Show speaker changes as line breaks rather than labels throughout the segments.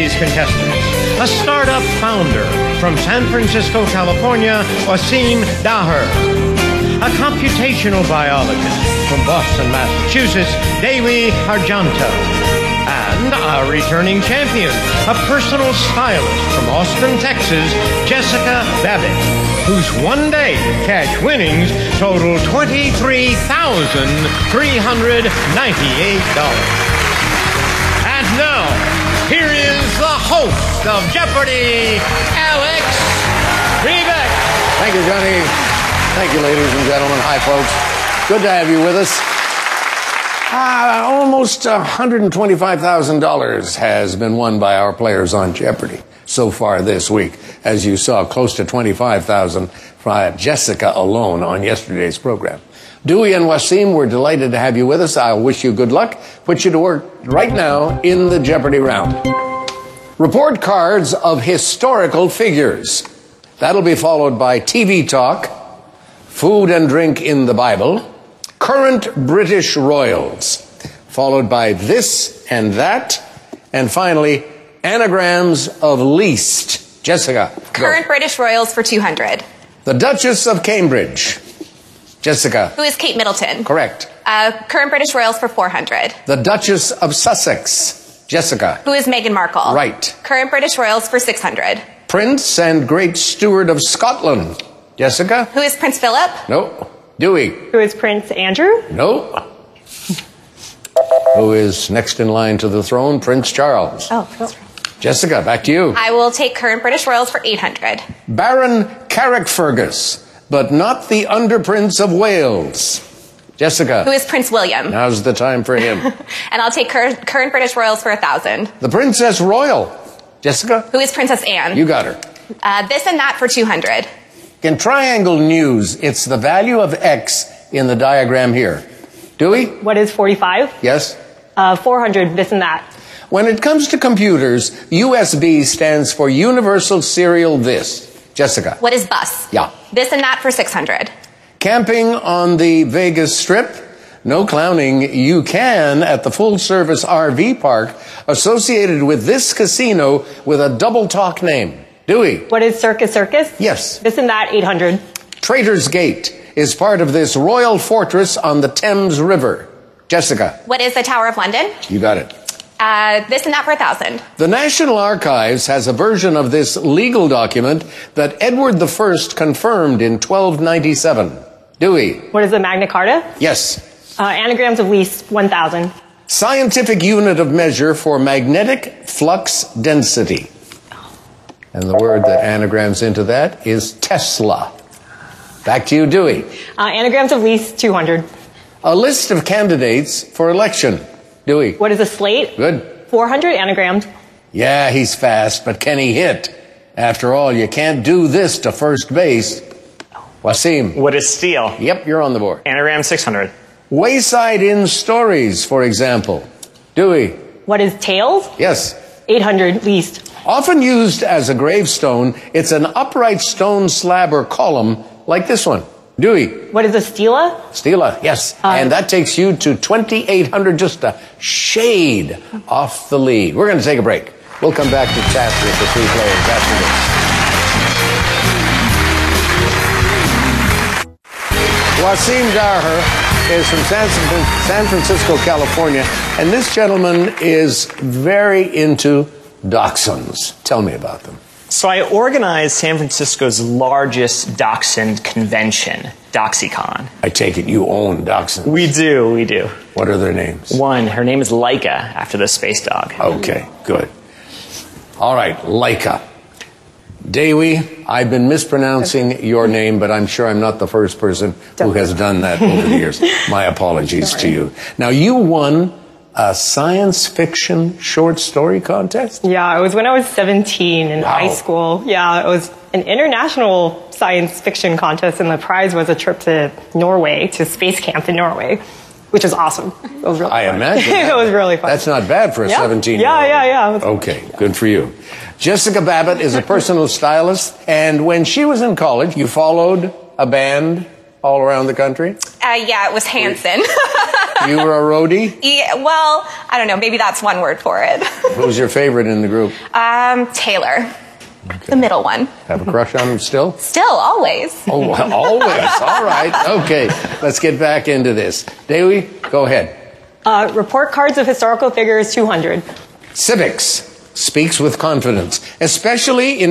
today's contestants. A startup founder from San Francisco, California, Wasim Daher. A computational biologist from Boston, Massachusetts, Dewi Harjanto. And our returning champion, a personal stylist from Austin, Texas, Jessica Babbitt, whose one-day cash winnings total $23,398. And now, here is the host of Jeopardy, Alex Trebek.
Thank you, Johnny. Thank you, ladies and gentlemen. Hi, folks. Good to have you with us. Almost $125,000 has been won by our players on Jeopardy so far this week. As you saw, close to $25,000 from Jessica alone on yesterday's program. Dewey and Wasim, we're delighted to have you with us. I wish you good luck. Put you to work right now in the Jeopardy round. Report cards of historical figures. That'll be followed by TV talk, food and drink in the Bible, current British royals, followed by this and that, and finally, anagrams of least. Jessica, go.
Current British royals for 200.
The Duchess of Cambridge. Jessica.
Who is Kate Middleton?
Correct.
Current British royals for 400.
The Duchess of Sussex. Jessica.
Who is Meghan Markle?
Right.
Current British royals for 600.
Prince and Great Steward of Scotland. Jessica.
Who is Prince Philip?
No. Dewey.
Who is Prince Andrew?
No. Who is next in line to the throne? Prince Charles.
Oh.
Jessica, back to you.
I will take current British royals for 800.
Baron Carrickfergus, but not the Under Prince of Wales. Jessica.
Who is Prince William?
Now's the time for him.
And I'll take current British royals for 1,000.
The Princess Royal. Jessica.
Who is Princess Anne?
You got her.
This and that for 200.
In Triangle News, it's the value of X in the diagram here. Dewey?
What is 45?
Yes?
400, this and that.
When it comes to computers, USB stands for Universal Serial This. Jessica?
What is bus?
Yeah.
This and that for 600.
Camping on the Vegas Strip? No clowning. You can at the full-service RV park associated with this casino with a double talk name. Dewey?
What is Circus Circus?
Yes.
This and that, 800.
Traitor's Gate is part of this royal fortress on the Thames River. Jessica?
What is the Tower of London?
You got it.
This and that for 1,000.
The National Archives has a version of this legal document that Edward I confirmed in 1297. Dewey?
What is the Magna Carta?
Yes.
Anagrams of least, 1,000.
Scientific unit of measure for magnetic flux density. And the word that anagrams into that is Tesla. Back to you, Dewey.
Anagrams of least, 200.
A list of candidates for election. Dewey?
What is a slate?
Good.
400 anagrams.
Yeah, he's fast, but can he hit? After all, you can't do this to first base. Wasim?
What is steel?
Yep, you're on the board.
Anagram 600.
Wayside Inn stories, for example. Dewey?
What is tails?
Yes.
800 least.
Often used as a gravestone, it's an upright stone slab or column like this one. Dewey?
What is a stela?
Stela, yes. And that takes you to 2,800, just a shade off the lead. We're going to take a break. We'll come back to chat with the three players after this. Wasim Daher is from San Francisco, California, and this gentleman is very into dachshunds. Tell me about them.
So I organized San Francisco's largest dachshund convention, DoxyCon.
I take it you own dachshunds.
We do.
What are their names?
One, her name is Laika, after the space dog.
Okay, good. All right, Laika. Dewi, I've been mispronouncing your name, but I'm sure I'm not the first person who has done that over the years. My apologies to you. Now, you won a science fiction short story contest?
Yeah, it was when I was 17 in high school. Yeah, it was an international science fiction contest, and the prize was a trip to Norway, to space camp in Norway, which was awesome. It was really fun.
Imagine that.
It was really fun.
That's not bad for a 17-year-old.
Yeah.
Okay, good for you. Jessica Babbitt is a personal stylist, and when she was in college, you followed a band all around the country?
Yeah, it was Hanson.
You were a roadie?
Yeah, well, I don't know. Maybe that's one word for it.
Who's your favorite in the group?
Taylor. The middle one.
Have a crush on him still?
Still, always.
Oh, well, always. All right. Okay. Let's get back into this. Dewi, go ahead.
Report cards of historical figures, 200.
Civics speaks with confidence, especially in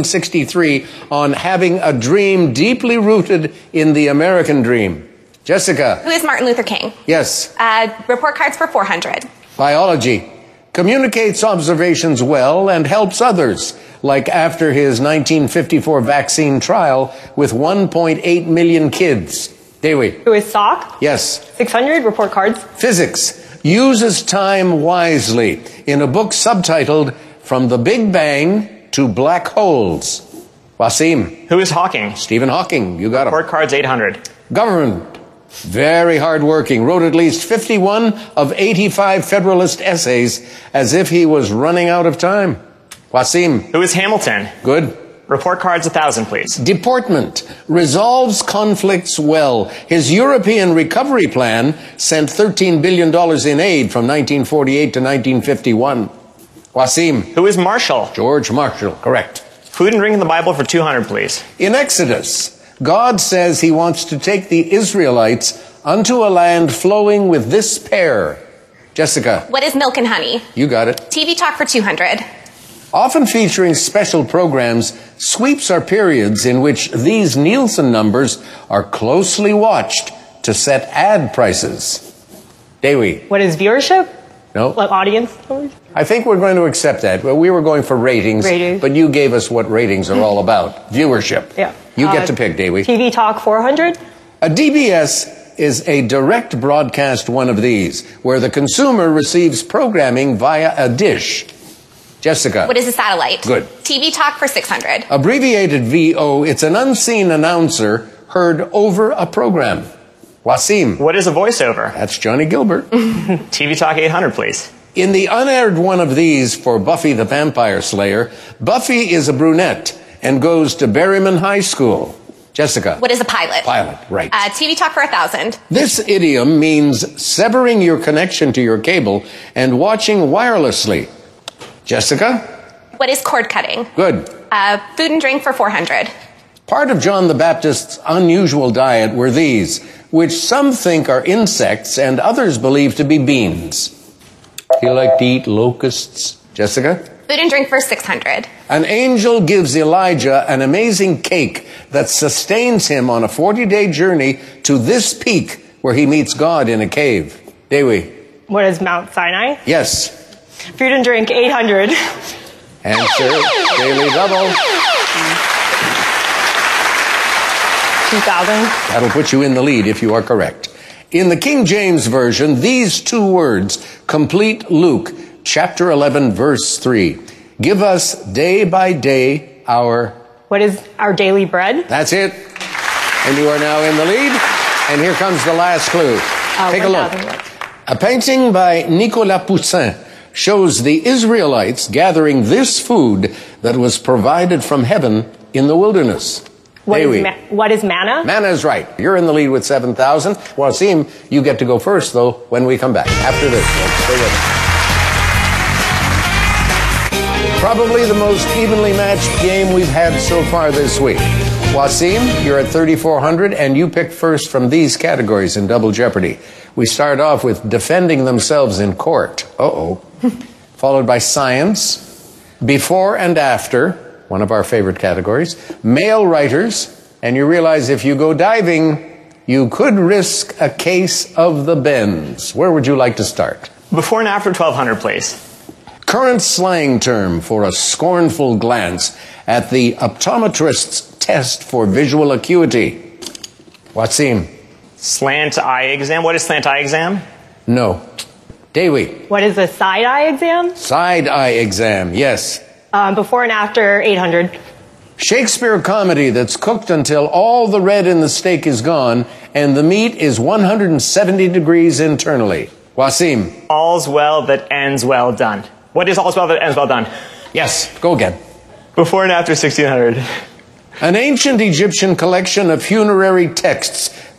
1963 on having a dream deeply rooted in the American dream. Jessica.
Who is Martin Luther King?
Yes.
Report cards for 400.
Biology communicates observations well and helps others, like after his 1954 vaccine trial with 1.8 million kids. Dewi.
Who is Salk?
Yes.
600 report cards.
Physics uses time wisely in a book subtitled From the Big Bang to Black Holes. Wasim.
Who is Hawking?
Stephen Hawking. You got him.
Report cards 800.
Government. Very hardworking. Wrote at least 51 of 85 Federalist essays as if he was running out of time. Wasim.
Who is Hamilton?
Good.
Report cards 1,000, please.
Deportment. Resolves conflicts well. His European recovery plan sent $13 billion in aid from 1948 to 1951. Wasim.
Who is Marshall?
George Marshall. Correct.
Food and drink in the Bible for 200, please.
In Exodus, God says he wants to take the Israelites unto a land flowing with this pair. Jessica.
What is milk and honey?
You got it.
TV talk for 200.
Often featuring special programs, sweeps are periods in which these Nielsen numbers are closely watched to set ad prices. Dewi.
What is viewership?
No.
Like audience numbers?
I think we're going to accept that. Well, we were going for ratings, but you gave us what ratings are all about. Viewership.
Yeah.
You get to pick, Dewi.
TV talk 400.
A DBS is a direct broadcast one of these, where the consumer receives programming via a dish. Jessica.
What is a satellite?
Good.
TV talk for 600.
Abbreviated VO, it's an unseen announcer heard over a program. Wasim.
What is a voiceover?
That's Johnny Gilbert.
TV talk 800, please.
In the unaired one of these for Buffy the Vampire Slayer, Buffy is a brunette and goes to Berryman High School. Jessica.
What is a pilot?
Pilot, right.
TV talk for 1,000.
This idiom means severing your connection to your cable and watching wirelessly. Jessica?
What is cord cutting?
Good.
Food and drink for 400.
Part of John the Baptist's unusual diet were these, which some think are insects and others believe to be beans. He liked to eat locusts. Jessica?
Food and drink for 600.
An angel gives Elijah an amazing cake that sustains him on a 40-day journey to this peak where he meets God in a cave. Dewi?
What is Mount Sinai?
Yes.
Food and drink 800.
Answer, daily double.
2,000.
That'll put you in the lead if you are correct. In the King James Version, these two words complete Luke chapter 11, verse 3. Give us day by day our...
What is our daily bread?
That's it. And you are now in the lead. And here comes the last clue. Take a look. A painting by Nicolas Poussin shows the Israelites gathering this food that was provided from heaven in the wilderness.
What is manna?
Manna is right. You're in the lead with 7,000. Wasim, you get to go first, though, when we come back. After this, stay with us. Probably the most evenly matched game we've had so far this week. Wasim, you're at 3,400, and you picked first from these categories in Double Jeopardy. We start off with defending themselves in court. Followed by science, before and after, one of our favorite categories, male writers, and you realize if you go diving, you could risk a case of the bends. Where would you like to start?
Before and after 1,200, please.
Current slang term for a scornful glance at the optometrist's test for visual acuity. Wasim?
Slant eye exam. What is slant eye exam?
No. Dewi?
What is a side eye exam?
Side eye exam, yes.
Before and after 800.
Shakespeare comedy that's cooked until all the red in the steak is gone and the meat is 170 degrees internally. Wasim?
All's well that ends well done. What is all's well that ends well done?
Yes, go again.
Before and after 1600.
An ancient Egyptian collection of funerary texts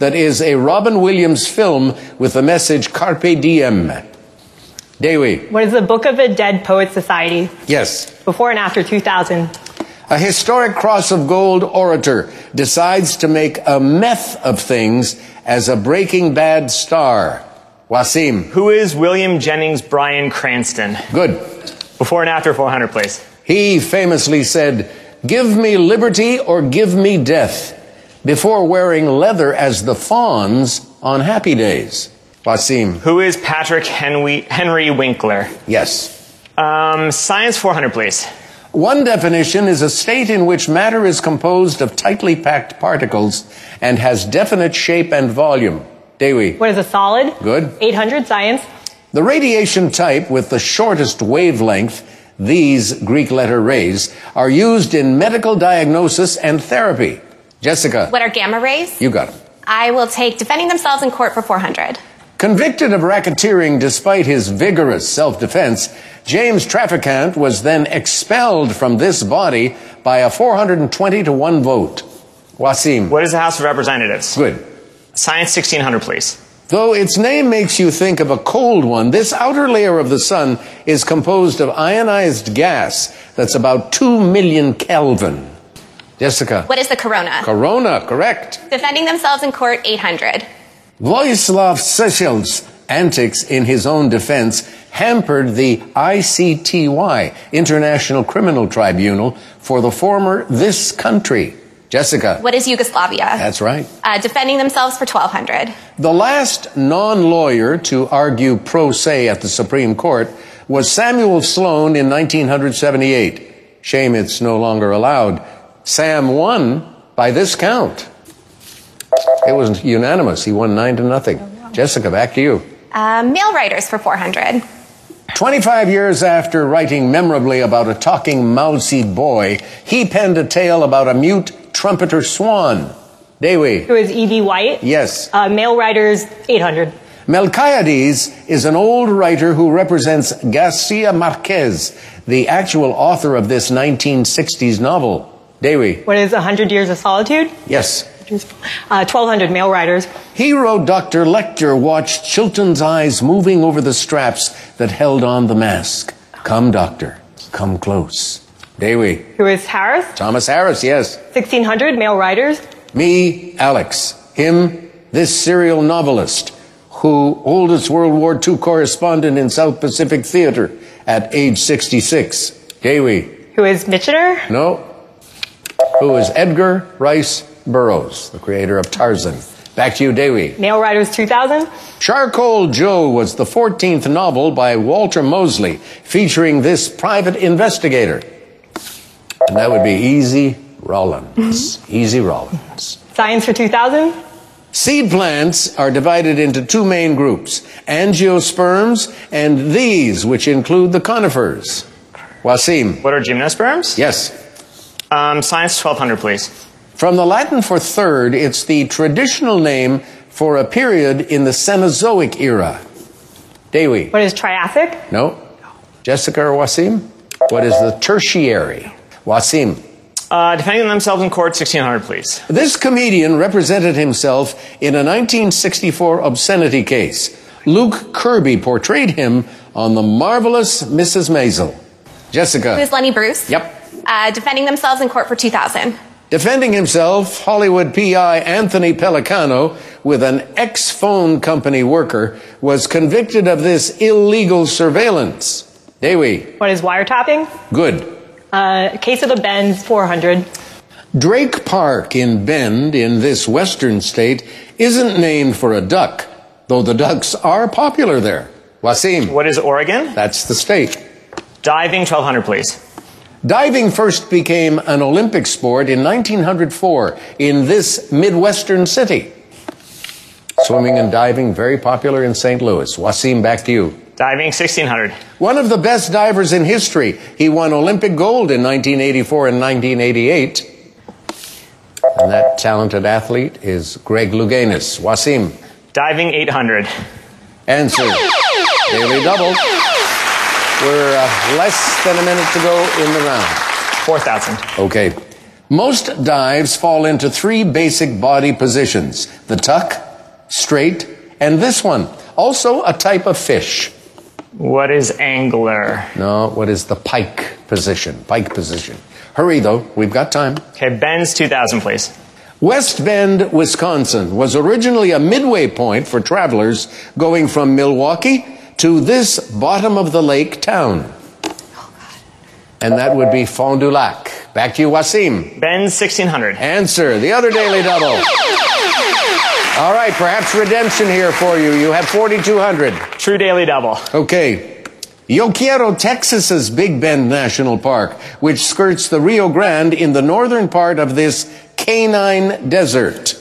that is a Robin Williams film with the message Carpe Diem? Dewi.
What is the Book of the Dead Poets Society?
Yes.
Before and after 2000.
A historic Cross of Gold orator decides to make a meth of things as a Breaking Bad star. Wasim.
Who is William Jennings Bryan Cranston?
Good.
Before and after 400, please.
He famously said, "Give me liberty or give me death," before wearing leather as the fawns on Happy Days. Wasim.
Who is Patrick Henry Winkler?
Yes.
Science 400, please.
One definition is a state in which matter is composed of tightly packed particles and has definite shape and volume. Dewi.
What is a solid?
Good.
800, science.
The radiation type with the shortest wavelength, these Greek letter rays, are used in medical diagnosis and therapy. Jessica.
What are gamma rays?
You got them.
I will take defending themselves in court for 400.
Convicted of racketeering despite his vigorous self-defense, James Traficant was then expelled from this body by a 420 to 1 vote. Wasim.
What is the House of Representatives?
Good.
Science 1600, please.
Though its name makes you think of a cold one, this outer layer of the sun is composed of ionized gas that's about 2 million Kelvin. Jessica.
What is the corona?
Corona, correct.
Defending themselves in court, 800.
Vojislav Šešel's antics in his own defense hampered the ICTY, International Criminal Tribunal, for the former this country. Jessica.
What is Yugoslavia?
That's right.
Defending themselves for 1200.
The last non-lawyer to argue pro se at the Supreme Court was Samuel Sloan in 1978. Shame it's no longer allowed. Sam won by this count. It was unanimous. He won 9-0. Jessica, back to you.
Mail writers for 400.
25 years after writing memorably about a talking mousy boy, he penned a tale about a mute trumpeter swan. Dewi.
Who is E.B. White?
Yes.
Male writers, 800.
Melquiades is an old writer who represents Garcia Marquez, the actual author of this 1960s novel. Dewi.
What is 100 Years of Solitude?
Yes.
1200 male writers.
Hero Dr. Lecter watched Chilton's eyes moving over the straps that held on the mask. Come, doctor. Come close. Dewi.
Who is Harris?
Thomas Harris, yes.
1600 male writers.
Me, Alex. Him, this serial novelist, who oldest World War II correspondent in South Pacific Theater at age 66. Dewi.
Who is Michener?
No. Who is Edgar Rice Burroughs, the creator of Tarzan. Back to you, Dewi.
Male writers, 2000.
Charcoal Joe was the 14th novel by Walter Mosley, featuring this private investigator. And that would be Easy Rollins. Easy Rollins.
Science for 2000.
Seed plants are divided into two main groups, angiosperms and these, which include the conifers. Wasim.
What are gymnosperms?
Yes.
Science 1200, please.
From the Latin for third, it's the traditional name for a period in the Cenozoic era. Dewi.
What is Triassic?
No. Jessica or Wasim? What is the tertiary? Wasim.
Defending themselves in court, 1600, please.
This comedian represented himself in a 1964 obscenity case. Luke Kirby portrayed him on The Marvelous Mrs. Maisel. Jessica.
Who's Lenny Bruce?
Yep.
Defending themselves in court for 2000.
Defending himself, Hollywood PI Anthony Pellicano, with an ex-phone company worker, was convicted of this illegal surveillance. Dewi.
What is wiretapping?
Good.
Case of the Bend, 400.
Drake Park in Bend, in this western state, isn't named for a duck, though the ducks are popular there. Wasim.
What is Oregon?
That's the state.
Diving, 1200, please.
Diving first became an Olympic sport in 1904 in this Midwestern city. Swimming and diving, very popular in St. Louis. Wasim, back to you.
Diving, 1600.
One of the best divers in history. He won Olympic gold in 1984 and 1988. And that talented athlete is Greg Louganis. Wasim.
Diving, 800.
Answer. Daily double. We're less than a minute to go in the round.
4000.
Okay. Most dives fall into three basic body positions: the tuck, straight, and this one, also a type of fish.
What is angler?
No, what is the pike position? Pike position. Hurry, though. We've got time.
Okay, Ben's 2,000, please.
West Bend, Wisconsin was originally a midway point for travelers going from Milwaukee to this bottom-of-the-lake town. And that would be Fond du Lac. Back to you, Wasim.
Ben's 1,600.
Answer, the other Daily Double. All right, perhaps redemption here for you. You have 4,200.
True Daily Double.
Okay. Yo Quiero, Texas's Big Bend National Park, which skirts the Rio Grande in the northern part of this canine desert.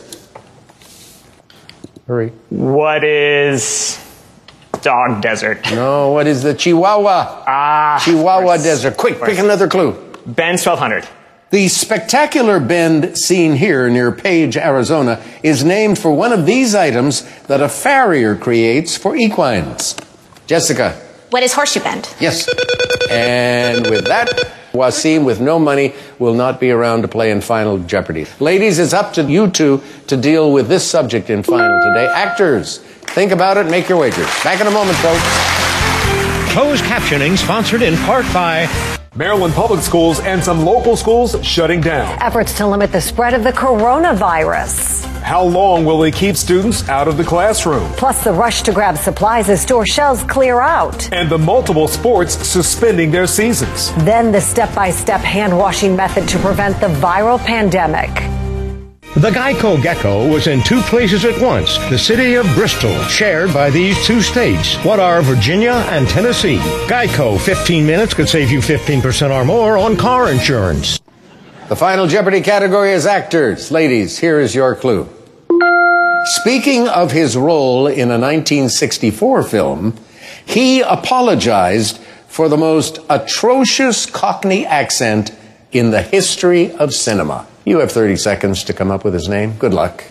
Hurry.
What is dog desert?
No, what is the Chihuahua? Chihuahua Desert. Quick, pick another clue.
Ben's 1,200.
The spectacular bend seen here near Page, Arizona, is named for one of these items that a farrier creates for equines. Jessica.
What is Horseshoe Bend?
Yes. And with that, Wasim, with no money, will not be around to play in Final Jeopardy. Ladies, it's up to you two to deal with this subject in Final today. Actors, think about it, make your wagers. Back in a moment, folks.
Closed captioning sponsored in part by
Maryland public schools and some local schools shutting down.
Efforts to limit the spread of the coronavirus.
How long will they keep students out of the classroom?
Plus the rush to grab supplies as store shelves clear out.
And the multiple sports suspending their seasons.
Then the step-by-step hand-washing method to prevent the viral pandemic.
The Geico Gecko was in two places at once, the city of Bristol, shared by these two states. What are Virginia and Tennessee? Geico, 15 minutes could save you 15% or more on car insurance.
The Final Jeopardy category is actors. Ladies, here is your clue. Speaking of his role in a 1964 film, he apologized for the most atrocious Cockney accent in the history of cinema. You have 30 seconds to come up with his name. Good luck.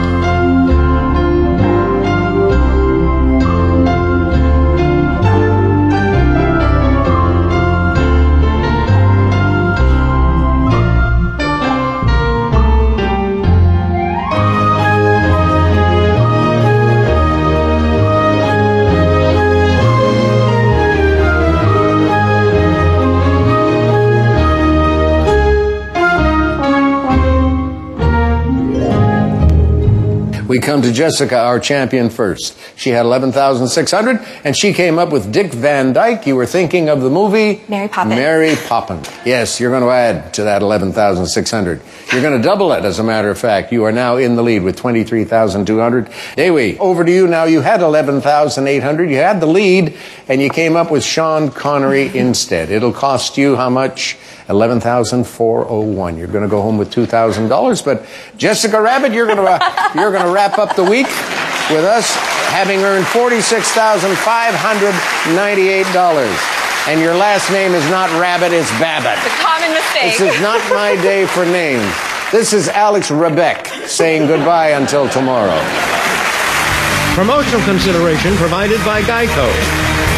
We come to Jessica, our champion, first. She had 11,600, and she came up with Dick Van Dyke. You were thinking of the movie?
Mary Poppins.
Mary Poppins. Yes, you're going to add to that 11,600. You're going to double it, as a matter of fact. You are now in the lead with 23,200. Dewi, over to you now. You had 11,800. You had the lead, and you came up with Sean Connery instead. It'll cost you how much? 11,401. You're going to go home with $2,000. But Jessica Rabbit, you're going to wrap up the week with us, having earned $46,598. And your last name is not Rabbit, it's Babbitt.
It's a common mistake.
This is not my day for names. This is Alex Rebeck saying goodbye until tomorrow.
Promotional consideration provided by Geico.